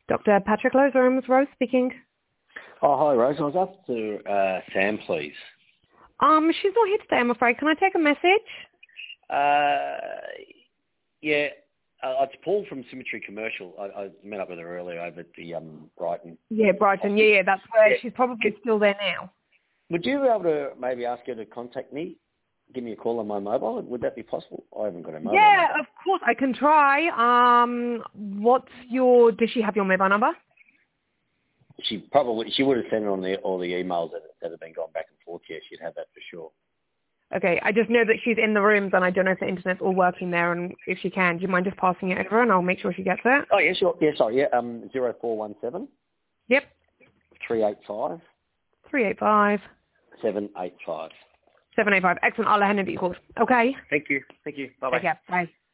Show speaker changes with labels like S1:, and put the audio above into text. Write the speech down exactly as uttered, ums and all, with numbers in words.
S1: Doctor Patrick Lowe's rooms, Rose speaking.
S2: Oh, hi, Rose. I was after uh, Sam, please.
S1: Um, she's not here today, I'm afraid. Can I take a message?
S2: Uh, yeah, uh, it's Paul from Symmetry Commercial. I, I met up with her earlier over at the um, Brighton.
S1: Yeah, Brighton. Yeah, yeah, that's where
S2: Yeah.
S1: she's probably still there now.
S2: Would you be able to maybe ask her to contact me? Give me a call on my mobile? Would that be possible? I haven't got a mobile
S1: Yeah,
S2: number.
S1: of course, I can try. Um, what's your, does she have your mobile number?
S2: She probably, she would have sent it on the, all the emails that, that have been going back and forth. Yeah, she'd have that for sure.
S1: Okay, I just know that she's in the rooms and I don't know if the internet's all working there, and if she can, do you mind just passing it over and I'll make sure she gets it?
S2: Oh, yeah, sure. Yeah, sorry. Yeah, um, zero four one seven
S1: Yep.
S2: three eight five
S1: three eight five
S2: seven eight five.
S1: seven eight five. Excellent. I'll let her know that you called. Okay.
S2: Thank you. Thank you. Bye-bye.
S1: Take care. Bye.